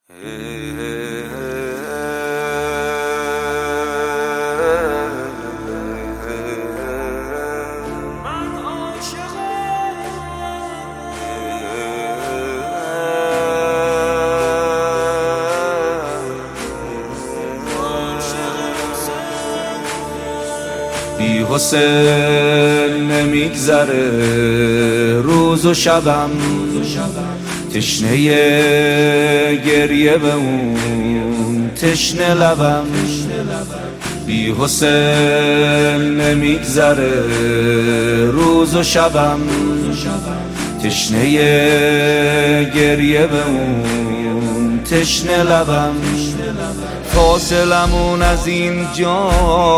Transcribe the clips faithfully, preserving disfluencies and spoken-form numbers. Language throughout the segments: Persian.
بی حسین نمیگذره روز و شبم، تشنه گریه به اون تشنه لبم. بی حسین نمیگذره روز و شبم، تشنه گریه به اون تشنه لبم. فاصلمون از این جا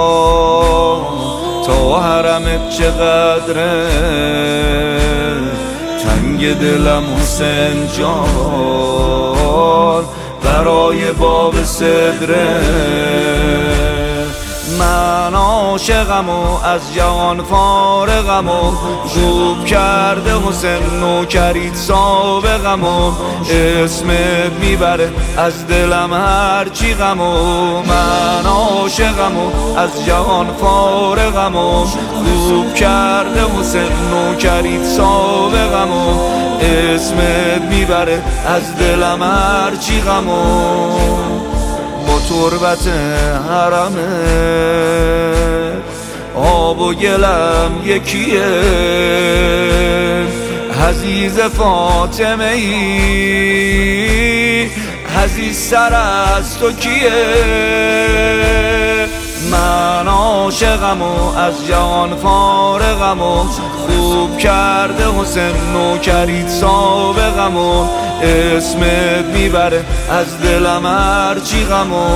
تا حرمت چقدره، تنگ دلم حسین جان برای باب صدره. من عاشقم و از جهان فارغم و خوب کرده حسین نوکریت سابقم و اسمت میبره از دلم هرچی غم و من عاشقم و از جهان فارغم و خوب کرده حسین نوکریت سابقم و اسمت میبره از دلم هرچی غم و با تربت حرمه آب و گلم یکیه. عزیز فاطمه ای عزیز سر از تو کیه؟ من عاشقم و از جهان فارغم و خوب کرده حسین نوکریت سابقم و اسمت میبره از دلم هرچی غم و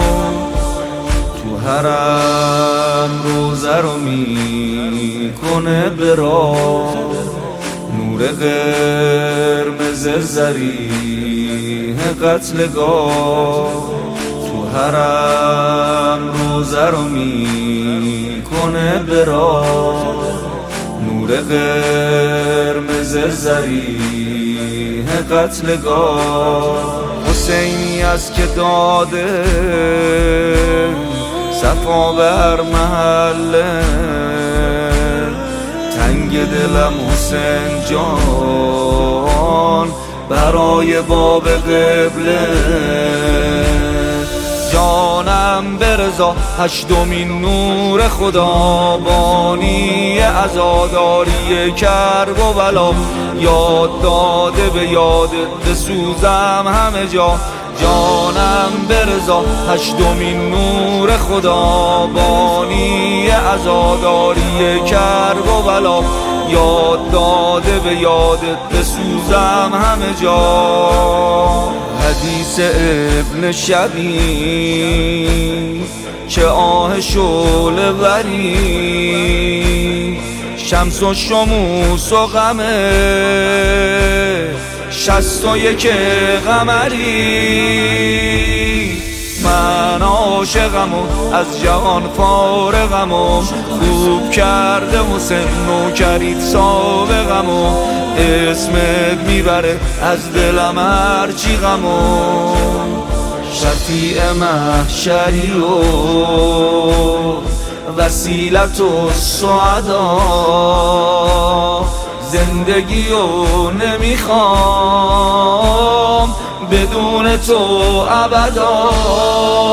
تو حرم روزه رو میکنه به راه، نور قرمز زریح قتلگاه. تو حرم روزه رو میکنه به راه، نور قرمز زریح قتلگاه. حسینی از که داده صفا بر محله، تنگ دلم حسین جان برای باب قبله. جانم برضا هشتمین نور خدا، بانی عزاداری کرب و بلا. یاد داده به یادت بسوزم همه جا، جانم برضا هشتمین نور خدا، بانی عزاداری کرب و بلا. یاد داده به یادت بسوزم همه جا. حدیث ابن شبی چه آه شعله وری، شمس و شموس و غمه شست و یک قمری. من عاشقم و از جهان فارغم و خوب کرده حسین نوکریت سابقم و اسمت میبره از دلم هرچی غم و شفیع محشری و وسیلت و سعدا. زندگی و نمیخوام بدون تو ابدا.